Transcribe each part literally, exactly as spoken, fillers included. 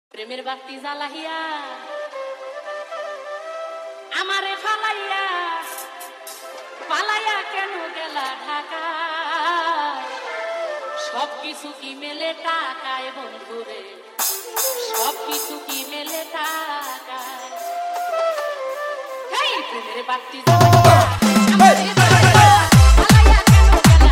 প্রেমের বাতি জ্বালাইয়া আমারে ফালাইয়া পালাইয়া কেন গেলা ঢাকায়? সব কিছু কি মেলে টাকায় বন্ধুরে, সব কিছু কি মেলে টাকায়? এই প্রেমের বাতি জ্বালাইয়া আমারে ফালাইয়া পালাইয়া কেন গেলা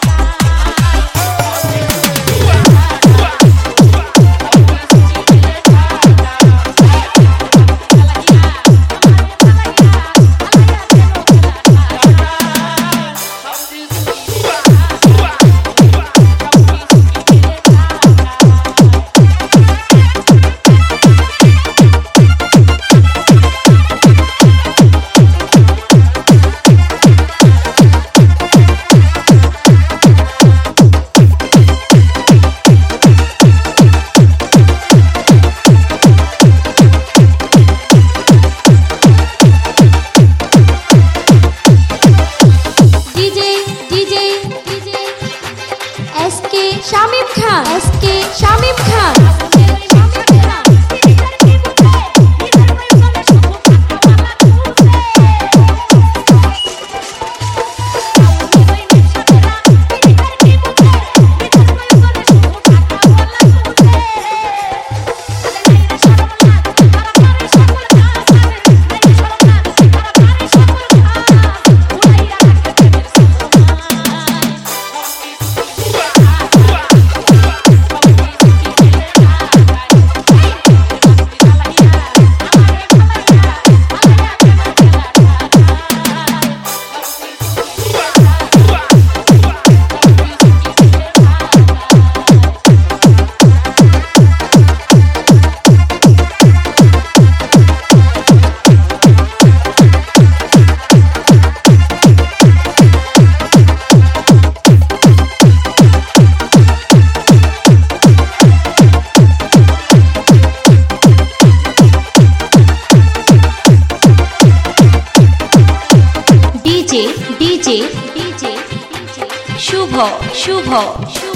शामिम Khan S K Shamim Khan DJ DJ DJ Shubh शुभ